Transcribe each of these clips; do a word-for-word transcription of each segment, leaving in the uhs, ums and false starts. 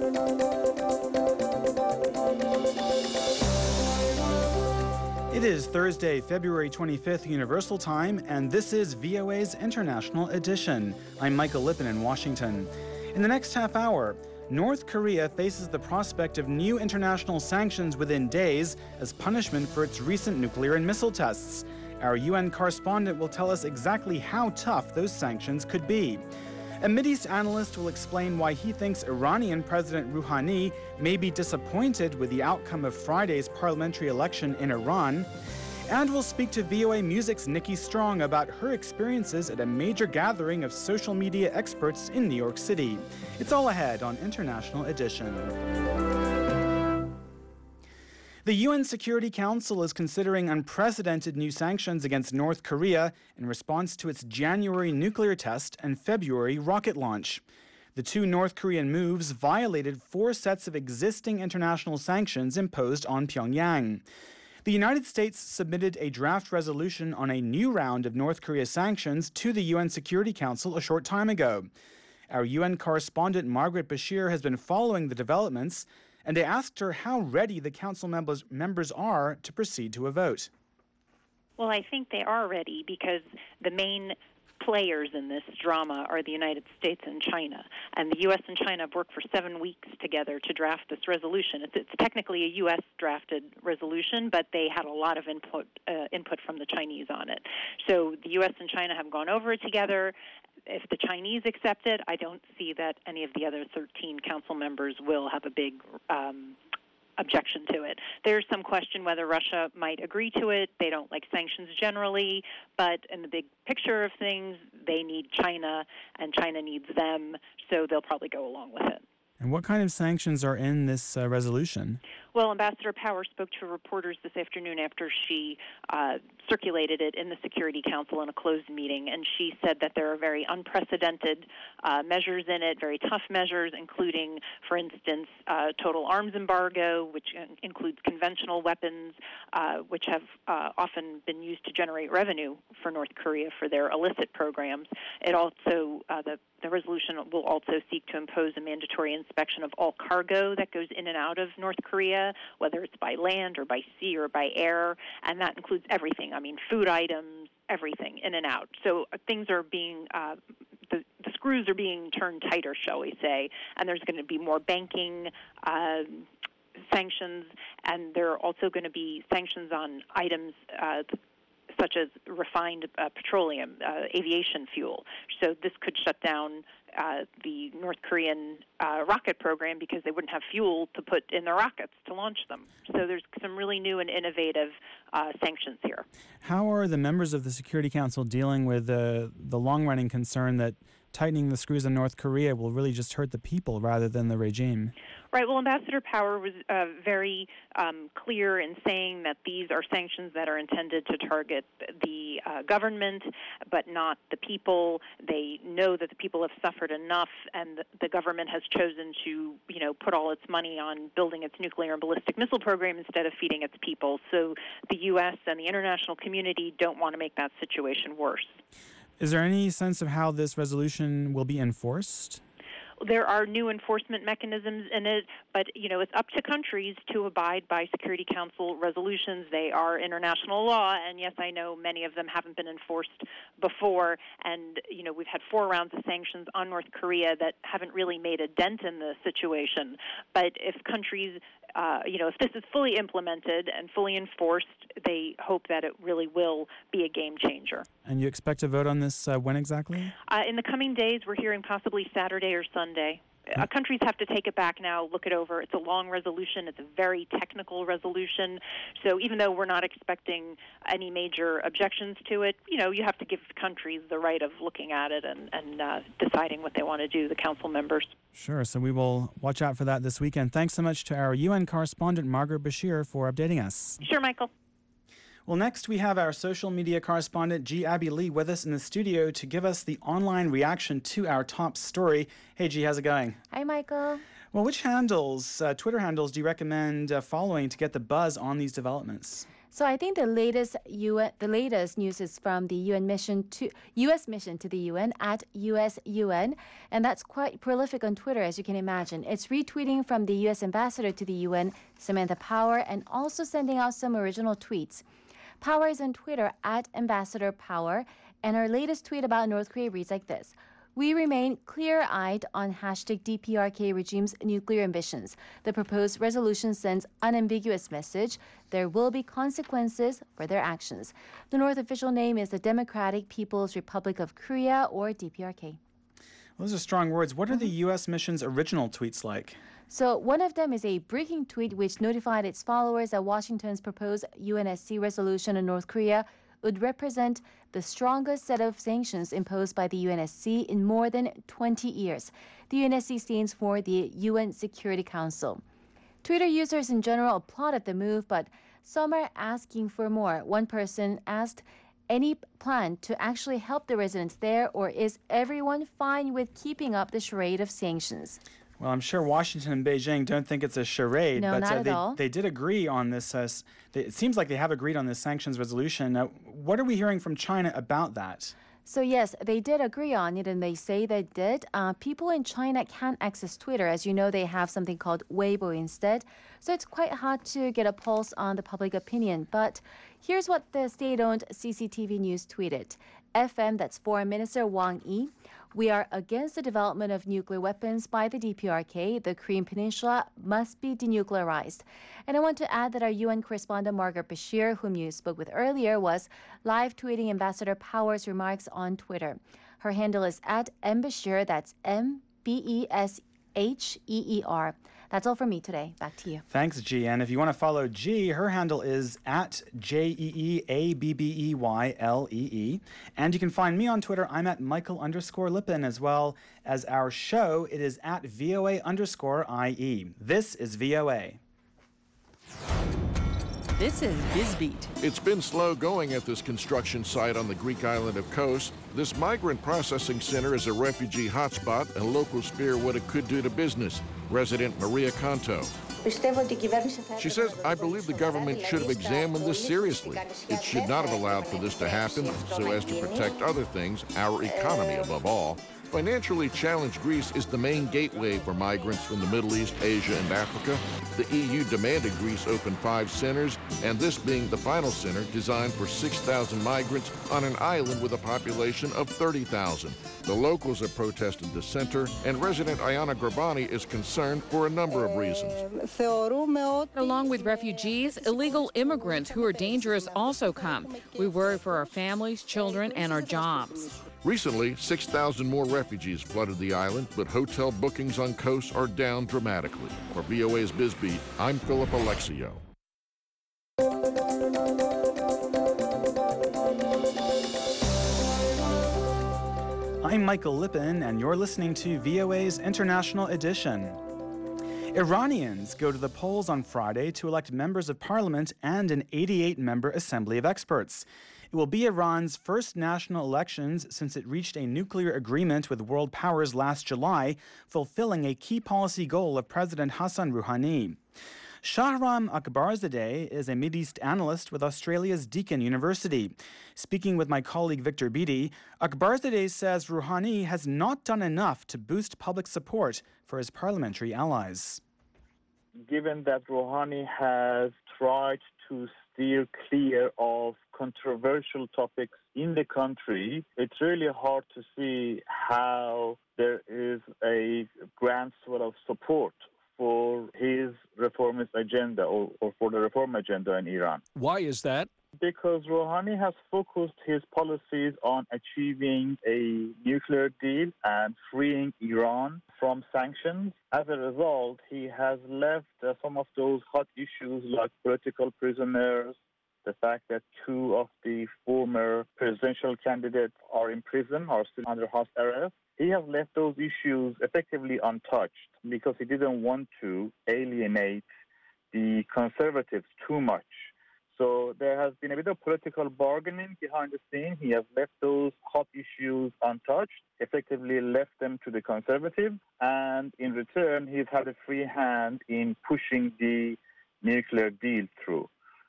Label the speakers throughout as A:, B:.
A: It is Thursday, February twenty-fifth, Universal Time, and this is V O A's International Edition. I'm Michael Lippin in Washington. In the next half hour, North Korea faces the prospect of new international sanctions within days as punishment for its recent nuclear and missile tests. Our U N correspondent will tell us exactly how tough those sanctions could be. A Mideast analyst will explain why he thinks Iranian President Rouhani may be disappointed with the outcome of Friday's parliamentary election in Iran. And we'll speak to V O A Music's Nikki Strong about her experiences at a major gathering of social media experts in New York City. It's all ahead on International Edition. The U N Security Council is considering unprecedented new sanctions against North Korea in response to its January nuclear test and February rocket launch. The two North Korean moves violated four sets of existing international sanctions imposed on Pyongyang. The United States submitted a draft resolution on a new round of North Korea sanctions to the U N Security Council a short time ago. Our U N correspondent Margaret Bashir has been following the developments, and I asked her how ready the council members, members are to proceed to a vote.
B: Well, I think they are ready because the main players in this drama are the United States and China. And the U S and China have worked for seven weeks together to draft this resolution. It's, it's technically a U S-drafted resolution, but they had a lot of input, uh, input from the Chinese on it. So the U S and China have gone over it together. If the Chinese accept it, I don't see that any of the other thirteen council members will have a big um, objection to it. There's some question whether Russia might agree to it. They don't like sanctions generally, but in the big picture of things, they need China, and China needs them, so they'll probably go along with it.
A: And what kind of sanctions are in this uh, resolution?
B: Well, Ambassador Power spoke to reporters this afternoon after she uh, circulated it in the Security Council in a closed meeting, and she said that there are very unprecedented uh, measures in it, very tough measures, including, for instance, uh, total arms embargo, which includes conventional weapons, uh, which have uh, often been used to generate revenue for North Korea for their illicit programs. It also, uh, the The resolution will also seek to impose a mandatory inspection of all cargo that goes in and out of North Korea, whether it's by land or by sea or by air, and that includes everything. I mean, food items, everything, in and out. So uh, things are being, uh, the, the screws are being turned tighter, shall we say, and there's going to be more banking uh, sanctions, and there are also going to be sanctions on items uh, such as refined uh, petroleum, uh, aviation fuel. So this could shut down uh, the North Korean uh, rocket program because they wouldn't have fuel to put in their rockets to launch them. So there's some really new and innovative uh, sanctions here.
A: How are the members of the Security Council dealing with uh, the long-running concern that tightening the screws in North Korea will really just hurt the people rather than the regime?
B: Right. Well, Ambassador Power was uh, very um, clear in saying that these are sanctions that are intended to target the uh, government, but not the people. They know that the people have suffered enough, and the, the government has chosen to, you know, put all its money on building its nuclear and ballistic missile program instead of feeding its people. So the U S and the international community don't want to make that situation worse.
A: Is there any sense of how this resolution will be enforced?
B: There are new enforcement mechanisms in it, but, you know, it's up to countries to abide by Security Council resolutions. They are international law, and yes, I know many of them haven't been enforced before, and, you know, we've had four rounds of sanctions on North Korea that haven't really made a dent in the situation. But if countries, uh, you know, if this is fully implemented and fully enforced, they hope that it really will be a game changer.
A: And you expect to vote on this uh, when exactly?
B: Uh, in the coming days, we're hearing possibly Saturday or Sunday. Uh, countries have to take it back now, look it over. It's a long resolution. It's a very technical resolution. So even though we're not expecting any major objections to it, you know, you have to give countries the right of looking at it and, and uh, deciding what they want to do, the council members.
A: Sure. So we will watch out for that this weekend. Thanks so much to our U N correspondent, Margaret Bashir, for updating us.
B: Sure, Michael.
A: Well, next we have our social media correspondent, G. Abby Lee, with us in the studio to give us the online reaction to our top story. Hey, G, how's it going?
C: Hi, Michael.
A: Well, which handles, uh, Twitter handles, do you recommend uh, following to get the buzz on these developments?
C: So I think the latest U N, the latest news is from the U N mission to U S mission to the U N at U S U N, and that's quite prolific on Twitter, as you can imagine. It's retweeting from the U S ambassador to the U N, Samantha Power, and also sending out some original tweets. Power is on Twitter at Ambassador Power, and her latest tweet about North Korea reads like this. We remain clear-eyed on hashtag D P R K regime's nuclear ambitions. The proposed resolution sends unambiguous message. There will be consequences for their actions. The North official name is the Democratic People's Republic of Korea, or D P R K.
A: Those are strong words. What are the U S mission's original tweets like?
C: So one of them is a breaking tweet which notified its followers that Washington's proposed U N S C resolution on North Korea would represent the strongest set of sanctions imposed by the U N S C in more than twenty years. The U N S C stands for the U N Security Council. Twitter users in general applauded the move, but some are asking for more. One person asked, any plan to actually help the residents there, or is everyone fine with keeping up the charade of sanctions?
A: Well, I'm sure Washington and Beijing don't think it's a charade,
C: no,
A: but
C: not
A: uh,
C: at
A: they,
C: all.
A: they did agree on this. Uh, they, it seems like they have agreed on this sanctions resolution. Uh, what are we hearing from China about that?
C: So yes, they did agree on it, and they say they did. Uh, people in China can't access Twitter. As you know, they have something called Weibo instead. So it's quite hard to get a pulse on the public opinion. But here's what the state-owned C C T V News tweeted. F M, that's Foreign Minister Wang Yi. We are against the development of nuclear weapons by the D P R K. The Korean Peninsula must be denuclearized. And I want to add that our U N correspondent Margaret Bashir, whom you spoke with earlier, was live tweeting Ambassador Power's remarks on Twitter. Her handle is at mbashir, that's M B E S H E E R. That's all from me today. Back to you.
A: Thanks, G. And if you want to follow G, her handle is at J E E A B B E Y L E E. And you can find me on Twitter. I'm at Michael underscore Lippin, as well as our show. It is at V O A underscore I E. This is V O A.
D: This is BizBeat.
E: It's been slow going at this construction site on the Greek island of Kos. This migrant processing center is a refugee hotspot, and locals fear what it could do to business. Resident Maria Kanto. She says, I believe the government should have examined this seriously. It should not have allowed for this to happen so as to protect other things, our economy above all. Financially challenged Greece is the main gateway for migrants from the Middle East, Asia, and Africa. The E U demanded Greece open five centers, and this being the final center designed for six thousand migrants on an island with a population of thirty thousand. The locals have protested the center, and resident Ayana Grabani is concerned for a number of reasons.
D: Along with refugees, illegal immigrants who are dangerous also come. We worry for our families, children, and our jobs.
E: Recently, six thousand more refugees flooded the island, but hotel bookings on Kos are down dramatically. For V O A's BizBeat, I'm Philip Alexio.
A: I'm Michael Lippin, and you're listening to V O A's International Edition. Iranians go to the polls on Friday to elect members of parliament and an eighty-eight member assembly of experts. It will be Iran's first national elections since it reached a nuclear agreement with world powers last July, fulfilling a key policy goal of President Hassan Rouhani. Shahram Akbarzadeh is a Mideast analyst with Australia's Deakin University. Speaking with my colleague Victor Beattie, Akbarzadeh says Rouhani has not done enough to boost public support for his parliamentary allies.
F: Given that Rouhani has tried to steer clear of controversial topics in the country, it's really hard to see how there is a groundswell of support for his reformist agenda or, or for the reform agenda in Iran.
G: Why is that?
F: Because Rouhani has focused his policies on achieving a nuclear deal and freeing Iran from sanctions. As a result, he has left uh, some of those hot issues like political prisoners, the fact that two of the former presidential candidates are in prison, are still under house arrest. He has left those issues effectively untouched because he didn't want to alienate the conservatives too much. So there has been a bit of political bargaining behind the scene. He has left those hot issues untouched, effectively left them to the conservatives, and in return, he's had a free hand in pushing the nuclear deal through.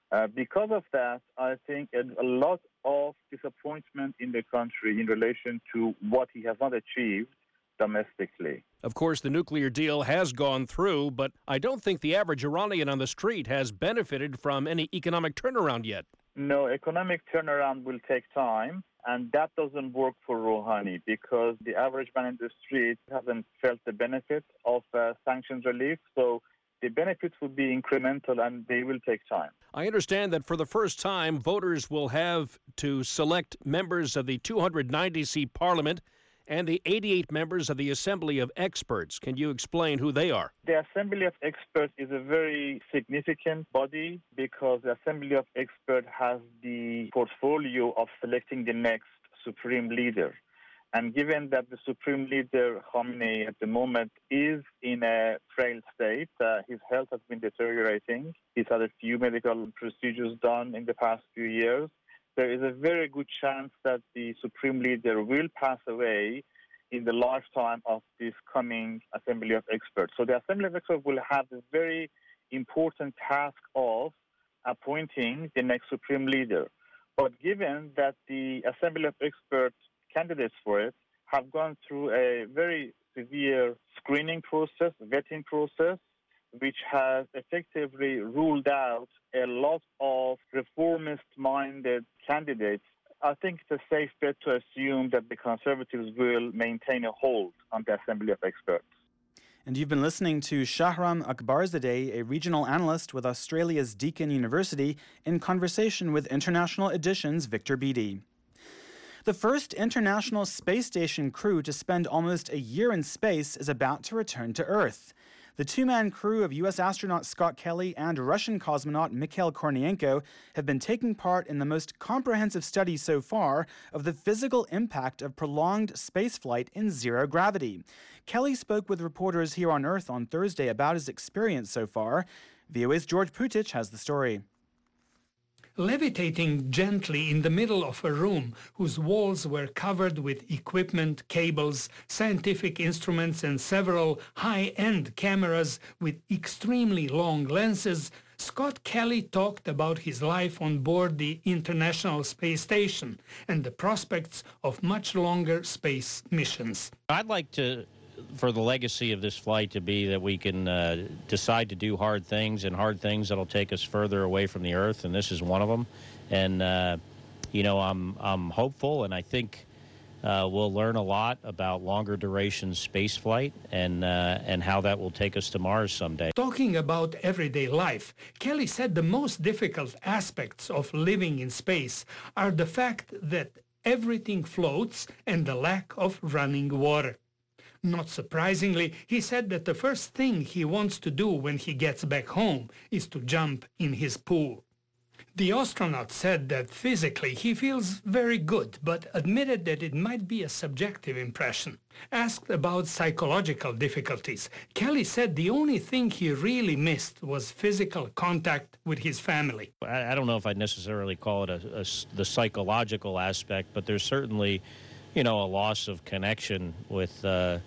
F: Uh, because of that, I think a, a lot of disappointment in the country in relation to what he has not achieved domestically.
G: Of course, the nuclear deal has gone through, but I don't think the average Iranian on the street has benefited from any economic turnaround yet.
F: No, economic turnaround will take time, and that doesn't work for Rouhani because the average man in the street hasn't felt the benefit of uh, sanctions relief. So the benefits will be incremental and they will take time.
G: I understand that for the first time, voters will have to select members of the two hundred ninety seat parliament and the eighty-eight members of the Assembly of Experts. Can you explain who they are?
F: The Assembly of Experts is a very significant body because the Assembly of Experts has the portfolio of selecting the next supreme leader. And given that the supreme leader, Khamenei, at the moment is in a frail state, uh, his health has been deteriorating. He's had a few medical procedures done in the past few years. There is a very good chance that the supreme leader will pass away in the lifetime of this coming Assembly of Experts. So the Assembly of Experts will have the very important task of appointing the next supreme leader. But given that the Assembly of Experts candidates for it have gone through a very severe screening process, vetting process, which has effectively ruled out a lot of reformist-minded candidates, I think it's a safe bet to assume that the Conservatives will maintain a hold on the Assembly of Experts.
A: And you've been listening to Shahram Akbarzadeh, a regional analyst with Australia's Deakin University, in conversation with International Edition's Victor Beattie. The first International Space Station crew to spend almost a year in space is about to return to Earth. The two-man crew of U S astronaut Scott Kelly and Russian cosmonaut Mikhail Kornienko have been taking part in the most comprehensive study so far of the physical impact of prolonged spaceflight in zero gravity. Kelly spoke with reporters here on Earth on Thursday about his experience so far. V O A's George Putich has the story.
H: Levitating gently in the middle of a room whose walls were covered with equipment, cables, scientific instruments and several high-end cameras with extremely long lenses, Scott Kelly talked about his life on board the International Space Station and the prospects of much longer space missions.
I: I'd like to for the legacy of this flight to be that we can uh, decide to do hard things and hard things that'll take us further away from the Earth, and this is one of them. And, uh, you know, I'm, I'm hopeful, and I think uh, we'll learn a lot about longer duration space flight and, uh, and how that will take us to Mars someday.
H: Talking about everyday life, Kelly said the most difficult aspects of living in space are the fact that everything floats and the lack of running water. Not surprisingly, he said that the first thing he wants to do when he gets back home is to jump in his pool. The astronaut said that physically he feels very good, but admitted that it might be a subjective impression. Asked about psychological difficulties, Kelly said the only thing he really missed was physical contact with his family.
I: I, I don't know if I'd necessarily call it a, a, the psychological aspect, but there's certainly, you know, a loss of connection with uh,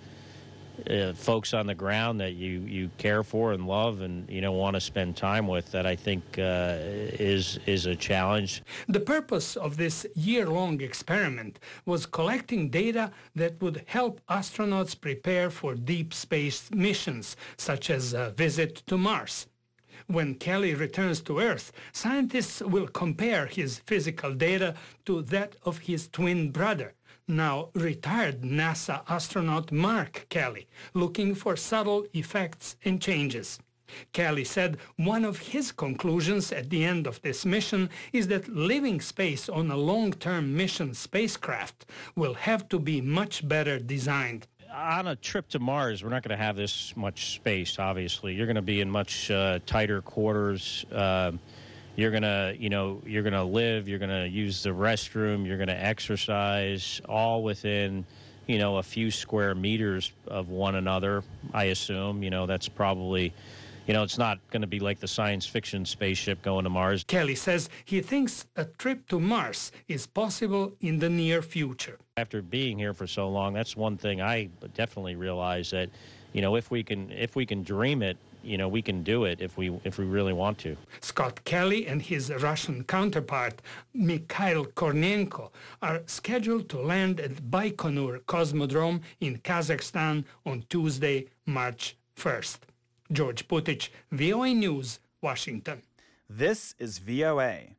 I: uh, folks on the ground that you, you care for and love and, you know, want to spend time with that I think uh, is, is a challenge.
H: The purpose of this year-long experiment was collecting data that would help astronauts prepare for deep space missions, such as a visit to Mars. When Kelly returns to Earth, scientists will compare his physical data to that of his twin brother, now retired NASA astronaut Mark Kelly, looking for subtle effects and changes. Kelly said one of his conclusions at the end of this mission is that living space on a long-term mission spacecraft will have to be much better designed.
I: On a trip to Mars, we're not going to have this much space, obviously. You're going to be in much uh, tighter quarters. Uh, you're going to, you know, you're going to live, you're going to use the restroom, you're going to exercise, all within, you know, a few square meters of one another, I assume. You know, that's probably, you know, it's not going to be like the science fiction spaceship going to Mars.
H: Kelly says he thinks a trip to Mars is possible in the near future.
I: After being here for so long, that's one thing I definitely realize that, you know, if we can if we can dream it, you know, we can do it if we if we really want to.
H: Scott Kelly and his Russian counterpart, Mikhail Kornienko, are scheduled to land at Baikonur Cosmodrome in Kazakhstan on Tuesday, March first. George Putich, V O A News, Washington.
A: This is V O A.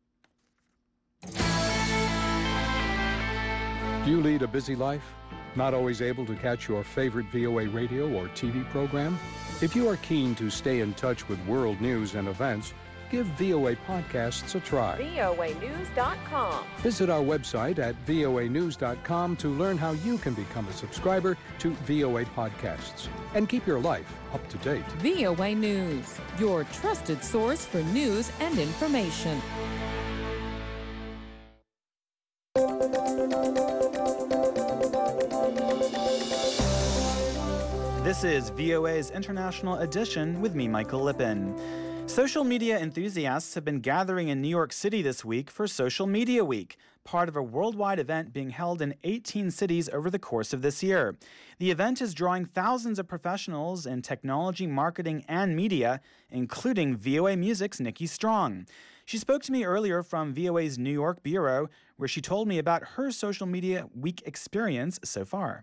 J: Do you lead a busy life? Not always able to catch your favorite V O A radio or T V program? If you are keen to stay in touch with world news and events, give V O A Podcasts a try.
K: V O A news dot com.
J: Visit our website at V O A news dot com to learn how you can become a subscriber to V O A Podcasts and keep your life up to date.
D: V O A News, your trusted source for news and information.
A: This is V O A's International Edition with me, Michael Lippin. Social media enthusiasts have been gathering in New York City this week for Social Media Week, part of a worldwide event being held in eighteen cities over the course of this year. The event is drawing thousands of professionals in technology, marketing, and media, including V O A Music's Nikki Strong. She spoke to me earlier from V O A's New York bureau, where she told me about her Social Media Week experience so far.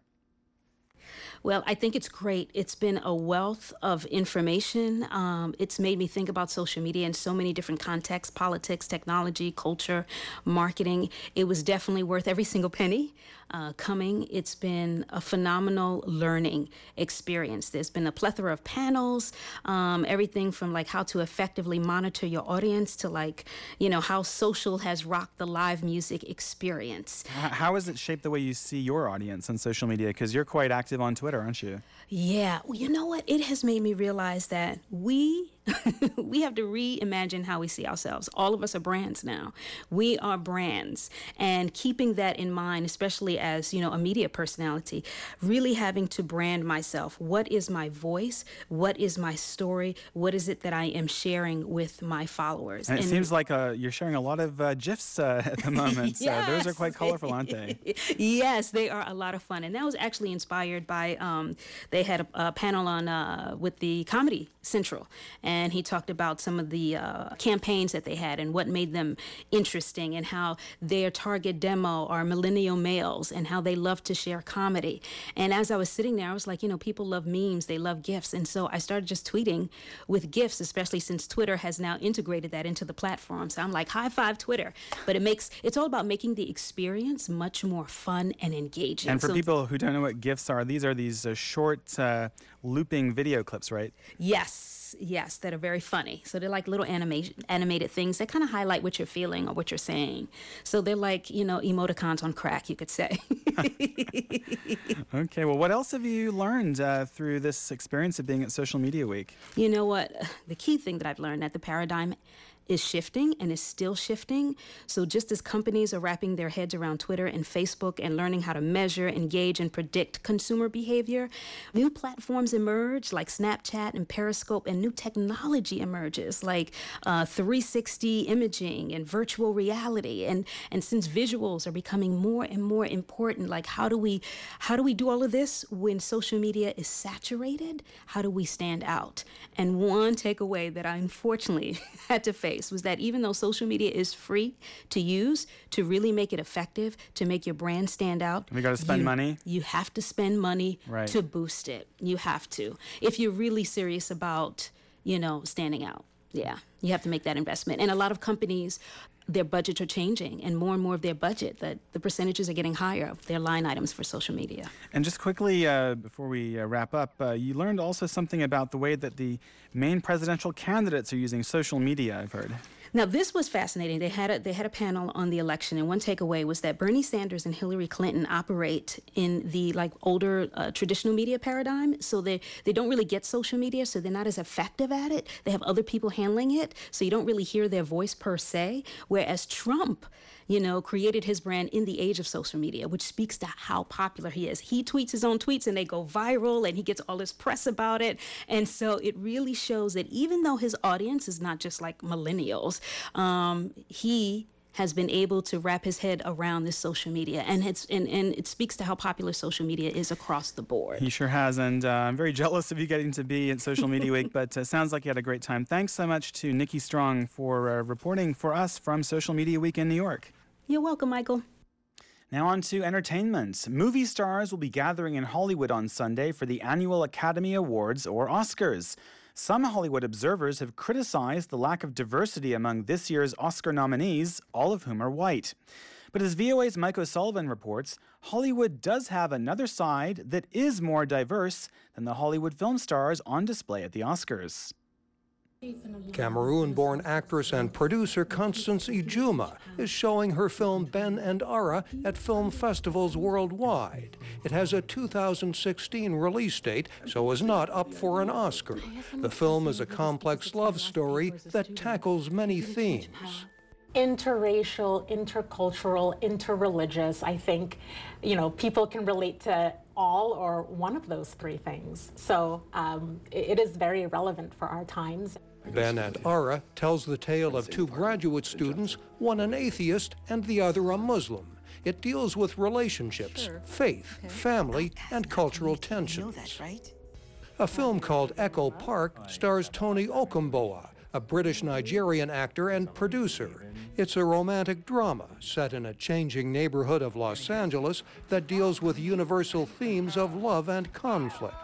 L: Well, I think it's great. It's been a wealth of information. Um, it's made me think about social media in so many different contexts: politics, technology, culture, marketing. It was definitely worth every single penny uh, coming. It's been a phenomenal learning experience. There's been a plethora of panels, um, everything from like how to effectively monitor your audience to like, you know, how social has rocked the live music experience.
A: How has it shaped the way you see your audience on social media? Because you're quite active on Twitter, aren't you?
L: Yeah. Well, you know what? It has made me realize that we we have to reimagine how we see ourselves. All of us are brands now. We are brands. And keeping that in mind, especially as, you know, a media personality, really having to brand myself. What is my voice? What is my story? What is it that I am sharing with my followers?
A: And it
L: and
A: seems like uh, you're sharing a lot of uh, GIFs uh, at the moment.
L: Yes.
A: So those are quite colorful, aren't they?
L: Yes, they are a lot of fun. And that was actually inspired by, um, they had a, a panel on uh, with the Comedy Central. And And he talked about some of the uh, campaigns that they had and what made them interesting, and how their target demo are millennial males and how they love to share comedy. And as I was sitting there, I was like, you know, people love memes, they love GIFs. And so I started just tweeting with GIFs, especially since Twitter has now integrated that into the platform. So I'm like, high five Twitter. But it makes, it's all about making the experience much more fun and engaging.
A: And for
L: so,
A: people who don't know what GIFs are, these are these uh, short uh, looping video clips, right?
L: Yes. Yes, that are very funny. So they're like little animation, animated things that kind of highlight what you're feeling or what you're saying. So they're like, you know, emoticons on crack, you could say.
A: Okay, well, what else have you learned uh, through this experience of being at Social Media Week?
L: You know what? The key thing that I've learned, that the paradigm is shifting and is still shifting. So just as companies are wrapping their heads around Twitter and Facebook and learning how to measure, engage, and predict consumer behavior, new platforms emerge like Snapchat and Periscope, and new technology emerges like uh, three sixty imaging and virtual reality. And and since visuals are becoming more and more important, like how do we how do we do all of this when social media is saturated? How do we stand out? And one takeaway that I unfortunately had to face was that even though social media is free to use, to really make it effective, to make your brand stand out,
A: we got to spend
L: you,
A: money.
L: You have to spend money
A: right.
L: to boost it. You have to. If you're really serious about, you know, standing out. Yeah, you have to make that investment. And a lot of companies, their budgets are changing, and more and more of their budget, that the percentages are getting higher of their line items for social media.
A: And just quickly, uh, before we uh, wrap up, uh, you learned also something about the way that the main presidential candidates are using social media, I've heard.
L: Now, this was fascinating. They had a, they had a panel on the election, and one takeaway was that Bernie Sanders and Hillary Clinton operate in the like older uh, traditional media paradigm. So they, they don't really get social media, so they're not as effective at it. They have other people handling it, so you don't really hear their voice per se. Whereas Trump, you know, created his brand in the age of social media, which speaks to how popular he is. He tweets his own tweets and they go viral, and he gets all this press about it. And so it really shows that even though his audience is not just like millennials, um, he has been able to wrap his head around this social media, and it's and, and it speaks to how popular social media is across the board.
A: He sure has, and uh, I'm very jealous of you getting to be at Social Media Week, but uh, sounds like you had a great time. Thanks so much to Nikki Strong for uh, reporting for us from Social Media Week in New York.
L: You're welcome, Michael.
A: Now on to entertainment. Movie stars will be gathering in Hollywood on Sunday for the annual Academy Awards, or Oscars. Some Hollywood observers have criticized the lack of diversity among this year's Oscar nominees, all of whom are white. But as V O A's Mike O'Sullivan reports, Hollywood does have another side that is more diverse than the Hollywood film stars on display at the Oscars.
M: Cameroon-born actress and producer Constance Ijuma is showing her film Ben and Ara at film festivals worldwide. It has a two thousand sixteen release date, so is not up for an Oscar. The film is a complex love story that tackles many themes.
N: Interracial, intercultural, interreligious. I think, you know, people can relate to all or one of those three things. So um, it is very relevant for our times.
M: Ben and Ara tells the tale of two graduate students, one an atheist and the other a Muslim. It deals with relationships, faith, family, and cultural tensions. A film called Echo Park stars Tony Okumboa, a British-Nigerian actor and producer. It's a romantic drama set in a changing neighborhood of Los Angeles that deals with universal themes of love and conflict.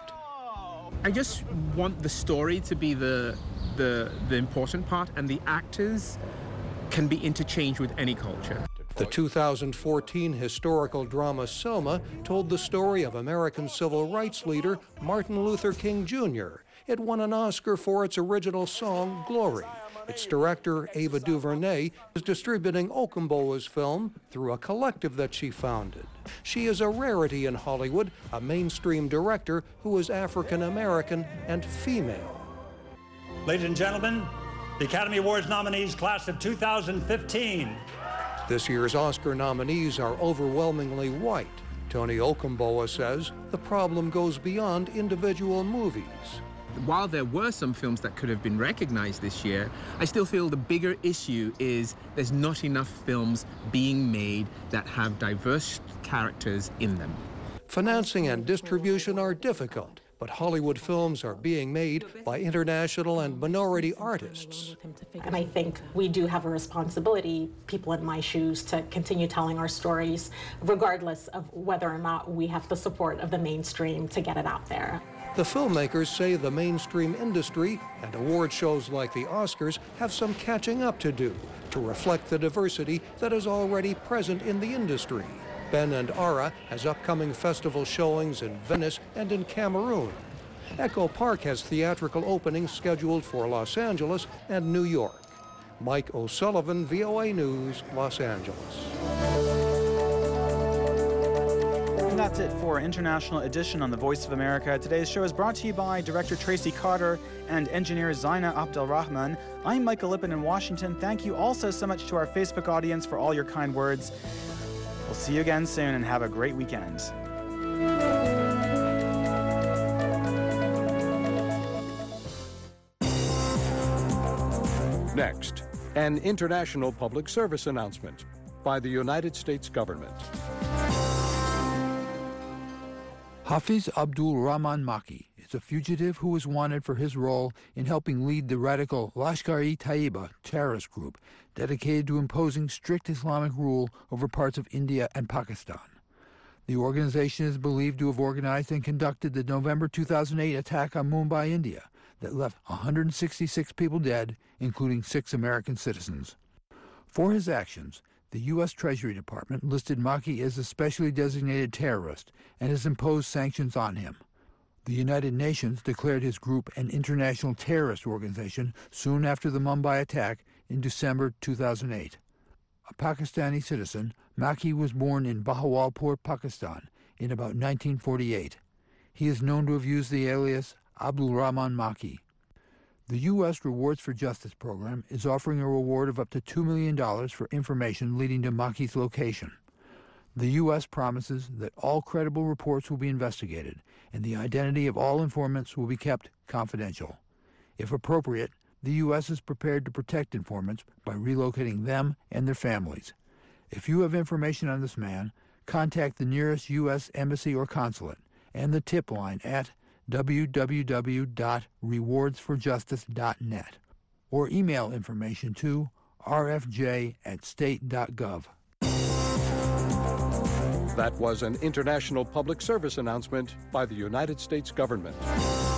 O: I just want the story to be the, the, the important part, and the actors can be interchanged with any culture.
M: The two thousand fourteen historical drama Selma told the story of American civil rights leader Martin Luther King Junior It won an Oscar for its original song, Glory. Its director, Ava DuVernay, is distributing Okumboa's film through a collective that she founded. She is a rarity in Hollywood, a mainstream director who is African-American and female.
P: Ladies and gentlemen, the Academy Awards nominees class of two thousand fifteen.
M: This year's Oscar nominees are overwhelmingly white. Tony Okumboa says the problem goes beyond individual movies.
O: While there were some films that could have been recognized this year, I still feel the bigger issue is there's not enough films being made that have diverse characters in them.
M: Financing and distribution are difficult, but Hollywood films are being made by international and minority artists.
N: And I think we do have a responsibility, people in my shoes, to continue telling our stories, regardless of whether or not we have the support of the mainstream to get it out there.
M: The filmmakers say the mainstream industry and award shows like the Oscars have some catching up to do to reflect the diversity that is already present in the industry. Ben and Ara has upcoming festival showings in Venice and in Cameroon. Echo Park has theatrical openings scheduled for Los Angeles and New York. Mike O'Sullivan, V O A News, Los Angeles.
A: And that's it for International Edition on the Voice of America. Today's show is brought to you by Director Tracy Carter and engineer Zaina Abdelrahman. I'm Michael Lippin in Washington. Thank you also so much to our Facebook audience for all your kind words. We'll see you again soon and have a great weekend.
J: Next, an international public service announcement by the United States government.
Q: Hafiz Abdul Rahman Maki is a fugitive who was wanted for his role in helping lead the radical Lashkar-e-Taiba terrorist group dedicated to imposing strict Islamic rule over parts of India and Pakistan. The organization is believed to have organized and conducted the November two thousand eight attack on Mumbai, India, that left one hundred sixty-six people dead, including six American citizens. For his actions, the U S Treasury Department listed Maki as a specially designated terrorist and has imposed sanctions on him. The United Nations declared his group an international terrorist organization soon after the Mumbai attack in December two thousand eight. A Pakistani citizen, Maki was born in Bahawalpur, Pakistan, in about nineteen forty-eight. He is known to have used the alias Abdul Rahman Maki. The U S Rewards for Justice program is offering a reward of up to two million dollars for information leading to Maki's location. The U S promises that all credible reports will be investigated and the identity of all informants will be kept confidential. If appropriate, the U S is prepared to protect informants by relocating them and their families. If you have information on this man, contact the nearest U S embassy or consulate and the tip line at w w w dot rewards for justice dot net or email information to r f j at state dot gov.
J: That was an international public service announcement by the United States government.